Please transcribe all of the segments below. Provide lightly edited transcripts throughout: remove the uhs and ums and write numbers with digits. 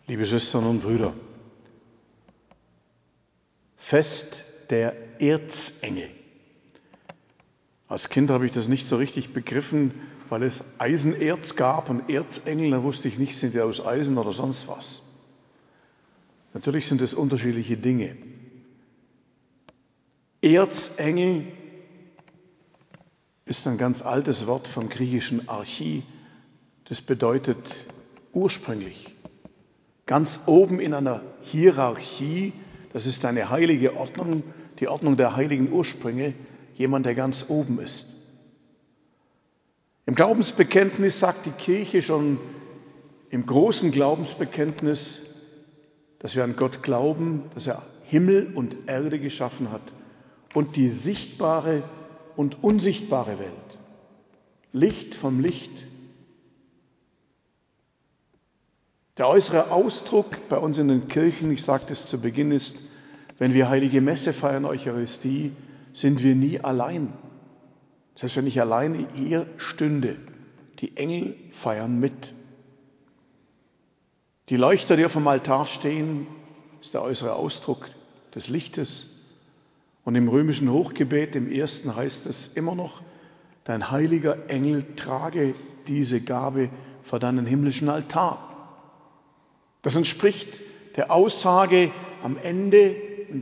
Liebe Schwestern und Brüder, Fest der Erzengel. Als Kind habe ich das nicht so richtig begriffen, weil es Eisenerz gab und Erzengel, da wusste ich nicht, sind die aus Eisen oder sonst was. Natürlich sind es unterschiedliche Dinge. Erzengel ist ein ganz altes Wort vom griechischen Archie. Das bedeutet ursprünglich. Ganz oben in einer Hierarchie, das ist eine heilige Ordnung, die Ordnung der heiligen Ursprünge, jemand, der ganz oben ist. Im Glaubensbekenntnis sagt die Kirche schon im großen Glaubensbekenntnis, dass wir an Gott glauben, dass er Himmel und Erde geschaffen hat und die sichtbare und unsichtbare Welt. Licht vom Licht. Der äußere Ausdruck bei uns in den Kirchen, ich sagte es zu Beginn, ist, wenn wir Heilige Messe feiern, Eucharistie, sind wir nie allein. Das heißt, wenn ich alleine hier stünde, die Engel feiern mit. Die Leuchter, die auf dem Altar stehen, ist der äußere Ausdruck des Lichtes. Und im römischen Hochgebet, im ersten, heißt es immer noch, dein heiliger Engel trage diese Gabe vor deinen himmlischen Altar. Das entspricht der Aussage am Ende im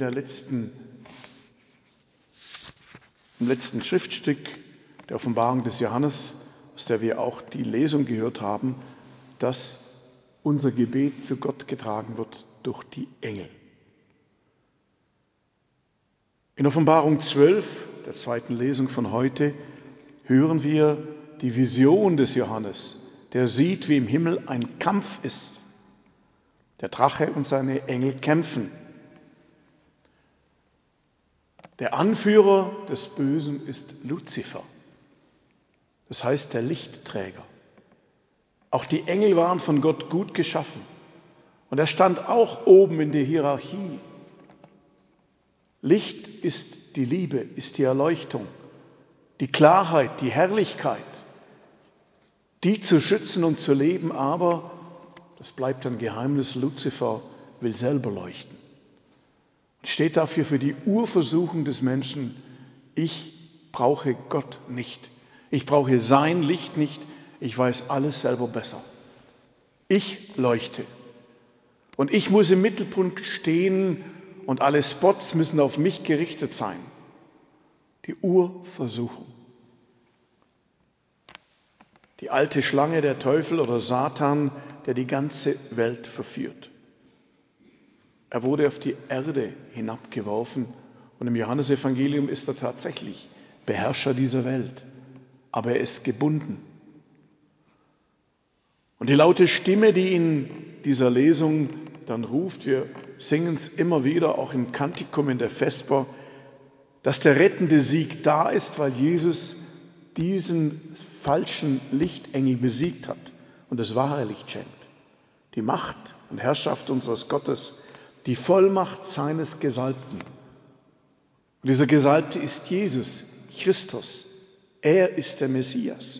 letzten Schriftstück der Offenbarung des Johannes, aus der wir auch die Lesung gehört haben, dass unser Gebet zu Gott getragen wird durch die Engel. In Offenbarung 12, der zweiten Lesung von heute, hören wir die Vision des Johannes, der sieht, wie im Himmel ein Kampf ist. Der Drache und seine Engel kämpfen. Der Anführer des Bösen ist Luzifer, das heißt der Lichtträger. Auch die Engel waren von Gott gut geschaffen und er stand auch oben in der Hierarchie. Licht ist die Liebe, ist die Erleuchtung, die Klarheit, die Herrlichkeit, die zu schützen und zu leben, aber das bleibt ein Geheimnis, Luzifer will selber leuchten. Und steht dafür für die Urversuchung des Menschen, ich brauche Gott nicht. Ich brauche sein Licht nicht, ich weiß alles selber besser. Ich leuchte. Und ich muss im Mittelpunkt stehen und alle Spots müssen auf mich gerichtet sein. Die Urversuchung. Die alte Schlange, der Teufel oder Satan, der die ganze Welt verführt. Er wurde auf die Erde hinabgeworfen und im Johannesevangelium ist er tatsächlich Beherrscher dieser Welt, aber er ist gebunden. Und die laute Stimme, die in dieser Lesung dann ruft, wir singen es immer wieder, auch im Kantikum in der Vesper, dass der rettende Sieg da ist, weil Jesus diesen falschen Lichtengel besiegt hat und das wahre Licht schenkt. Die Macht und Herrschaft unseres Gottes, die Vollmacht seines Gesalbten. Und dieser Gesalbte ist Jesus Christus. Er ist der Messias.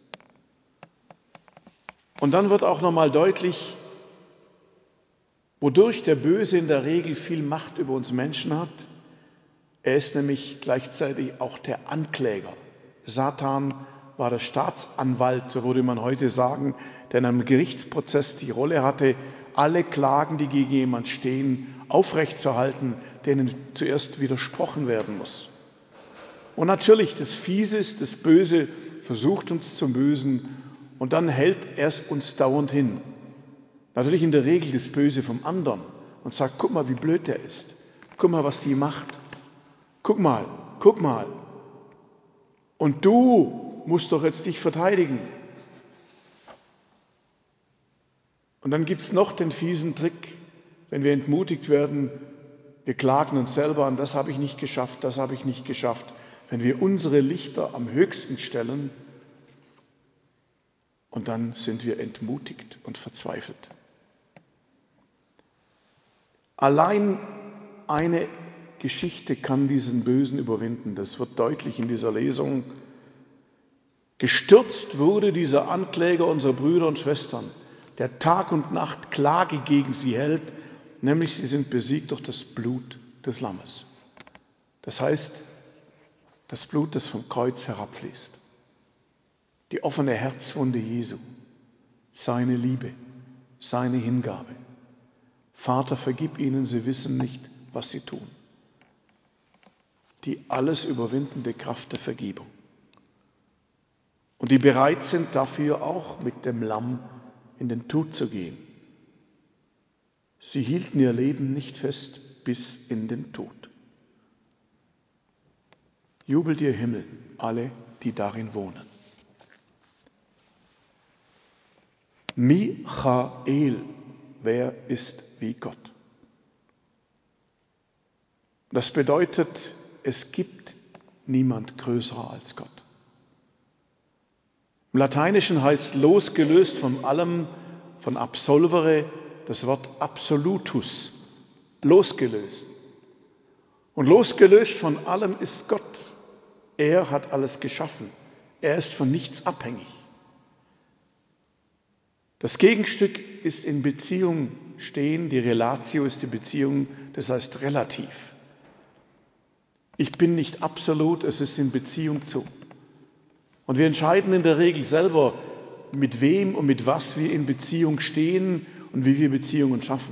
Und dann wird auch nochmal deutlich, wodurch der Böse in der Regel viel Macht über uns Menschen hat. Er ist nämlich gleichzeitig auch der Ankläger. Satan war der Staatsanwalt, so würde man heute sagen, der in einem Gerichtsprozess die Rolle hatte, alle Klagen, die gegen jemand stehen, aufrechtzuerhalten, denen zuerst widersprochen werden muss. Und natürlich, das Fiese ist, das Böse versucht uns zum Bösen und dann hält er es uns dauernd hin. Natürlich in der Regel das Böse vom anderen und sagt, guck mal, wie blöd der ist. Guck mal, was die macht. Guck mal. Und du musst doch jetzt dich verteidigen. Und dann gibt es noch den fiesen Trick, wenn wir entmutigt werden, wir klagen uns selber an, das habe ich nicht geschafft, das habe ich nicht geschafft. Wenn wir unsere Lichter am höchsten stellen und dann sind wir entmutigt und verzweifelt. Allein eine Geschichte kann diesen Bösen überwinden. Das wird deutlich in dieser Lesung. Gestürzt wurde dieser Ankläger unserer Brüder und Schwestern, der Tag und Nacht Klage gegen sie hält, nämlich sie sind besiegt durch das Blut des Lammes. Das heißt, das Blut, das vom Kreuz herabfließt. Die offene Herzwunde Jesu, seine Liebe, seine Hingabe. Vater, vergib ihnen, sie wissen nicht, was sie tun. Die alles überwindende Kraft der Vergebung. Und die bereit sind dafür auch mit dem Lamm in den Tod zu gehen. Sie hielten ihr Leben nicht fest bis in den Tod. Jubelt ihr Himmel, alle, die darin wohnen. Michael, wer ist wie Gott? Das bedeutet, es gibt niemand größer als Gott. Im Lateinischen heißt losgelöst von allem, von absolvere, das Wort absolutus, losgelöst. Und losgelöst von allem ist Gott. Er hat alles geschaffen. Er ist von nichts abhängig. Das Gegenstück ist in Beziehung stehen, die Relatio ist die Beziehung, das heißt relativ. Ich bin nicht absolut, es ist in Beziehung zu. Und wir entscheiden in der Regel selber, mit wem und mit was wir in Beziehung stehen und wie wir Beziehungen schaffen.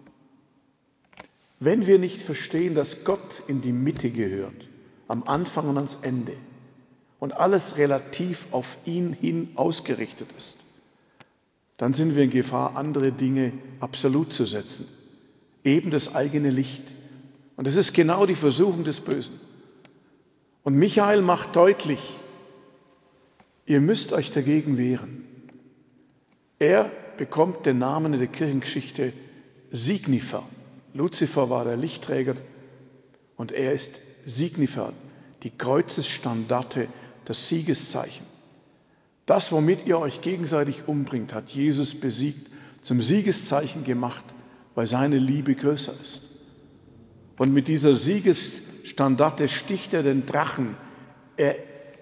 Wenn wir nicht verstehen, dass Gott in die Mitte gehört, am Anfang und ans Ende, und alles relativ auf ihn hin ausgerichtet ist, dann sind wir in Gefahr, andere Dinge absolut zu setzen. Eben das eigene Licht. Und das ist genau die Versuchung des Bösen. Und Michael macht deutlich, ihr müsst euch dagegen wehren. Er bekommt den Namen in der Kirchengeschichte Signifer. Luzifer war der Lichtträger und er ist Signifer, die Kreuzesstandarte, das Siegeszeichen. Das, womit ihr euch gegenseitig umbringt, hat Jesus besiegt, zum Siegeszeichen gemacht, weil seine Liebe größer ist. Und mit dieser Siegesstandarte sticht er den Drachen. Er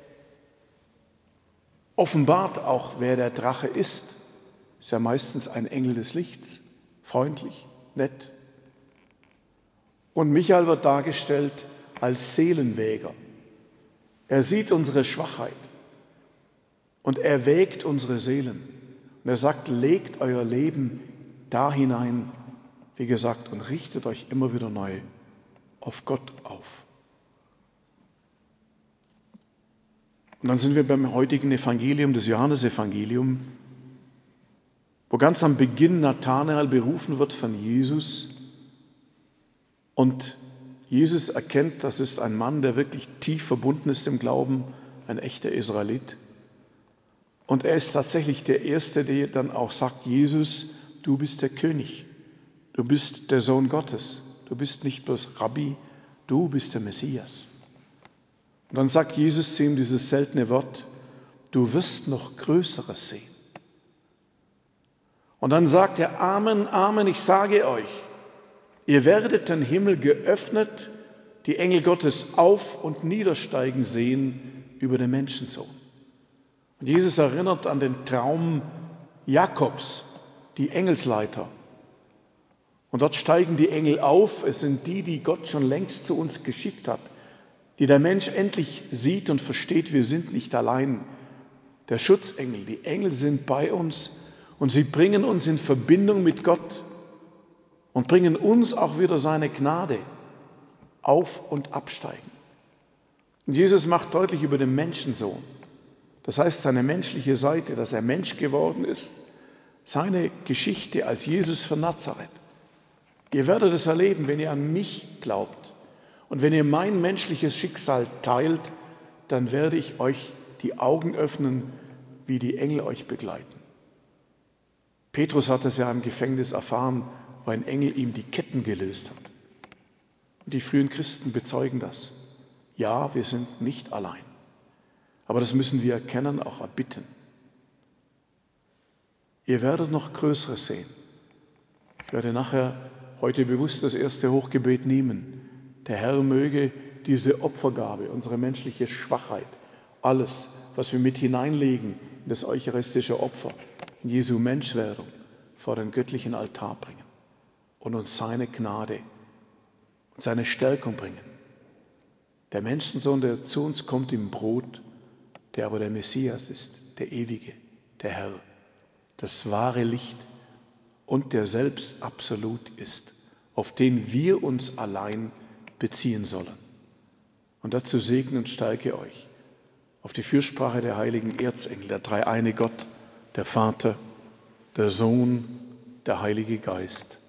offenbart auch, wer der Drache ist. Ist ja meistens ein Engel des Lichts, freundlich, nett. Und Michael wird dargestellt als Seelenwäger. Er sieht unsere Schwachheit und er wägt unsere Seelen. Und er sagt, legt euer Leben da hinein, wie gesagt, und richtet euch immer wieder neu auf Gott auf. Und dann sind wir beim heutigen Evangelium, das Johannesevangelium, wo ganz am Beginn Nathanael berufen wird von Jesus. Und Jesus erkennt, das ist ein Mann, der wirklich tief verbunden ist im Glauben, ein echter Israelit. Und er ist tatsächlich der Erste, der dann auch sagt, Jesus, du bist der König, du bist der Sohn Gottes, du bist nicht bloß Rabbi, du bist der Messias. Und dann sagt Jesus zu ihm dieses seltene Wort, du wirst noch Größeres sehen. Und dann sagt er, Amen, Amen, ich sage euch, ihr werdet den Himmel geöffnet, die Engel Gottes auf- und niedersteigen sehen über den Menschensohn. Und Jesus erinnert an den Traum Jakobs, die Engelsleiter. Und dort steigen die Engel auf, es sind die, die Gott schon längst zu uns geschickt hat, die der Mensch endlich sieht und versteht, wir sind nicht allein. Der Schutzengel, die Engel sind bei uns und sie bringen uns in Verbindung mit Gott und bringen uns auch wieder seine Gnade auf- und absteigen. Und Jesus macht deutlich über den Menschensohn, das heißt seine menschliche Seite, dass er Mensch geworden ist, seine Geschichte als Jesus von Nazareth. Ihr werdet es erleben, wenn ihr an mich glaubt und wenn ihr mein menschliches Schicksal teilt, dann werde ich euch die Augen öffnen, wie die Engel euch begleiten. Petrus hat es ja im Gefängnis erfahren, wo ein Engel ihm die Ketten gelöst hat. Und die frühen Christen bezeugen das. Ja, wir sind nicht allein. Aber das müssen wir erkennen, auch erbitten. Ihr werdet noch Größeres sehen. Ich werde nachher heute bewusst das erste Hochgebet nehmen. Der Herr möge diese Opfergabe, unsere menschliche Schwachheit, alles, was wir mit hineinlegen in das eucharistische Opfer, in Jesu Menschwerdung, vor den göttlichen Altar bringen und uns seine Gnade und seine Stärkung bringen. Der Menschensohn, der zu uns kommt im Brot, der aber der Messias ist, der Ewige, der Herr, das wahre Licht und der selbst absolut ist, auf den wir uns allein beziehen sollen. Und dazu segne und stärke euch auf die Fürsprache der heiligen Erzengel, der dreieine Gott, der Vater, der Sohn, der Heilige Geist.